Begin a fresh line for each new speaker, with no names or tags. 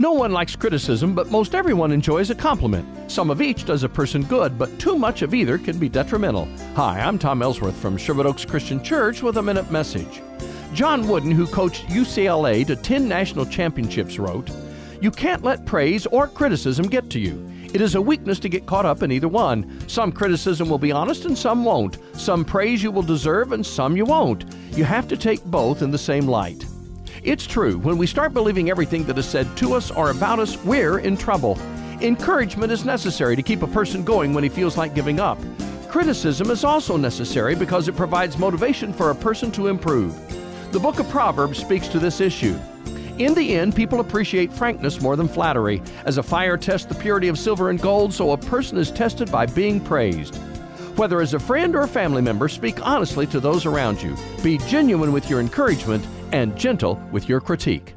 No one likes criticism, but most everyone enjoys a compliment. Some of each does a person good, but too much of either can be detrimental. Hi, I'm Tom Ellsworth from Sherwood Oaks Christian Church with a Minute Message. John Wooden, who coached UCLA to 10 national championships, wrote, "You can't let praise or criticism get to you. It is a weakness to get caught up in either one. Some criticism will be honest and some won't. Some praise you will deserve and some you won't. You have to take both in the same light." It's true, when we start believing everything that is said to us or about us, we're in trouble. Encouragement is necessary to keep a person going when he feels like giving up. Criticism is also necessary because it provides motivation for a person to improve. The book of Proverbs speaks to this issue. In the end, people appreciate frankness more than flattery. As a fire tests the purity of silver and gold, so a person is tested by being praised. Whether as a friend or a family member, speak honestly to those around you. Be genuine with your encouragement and gentle with your critique.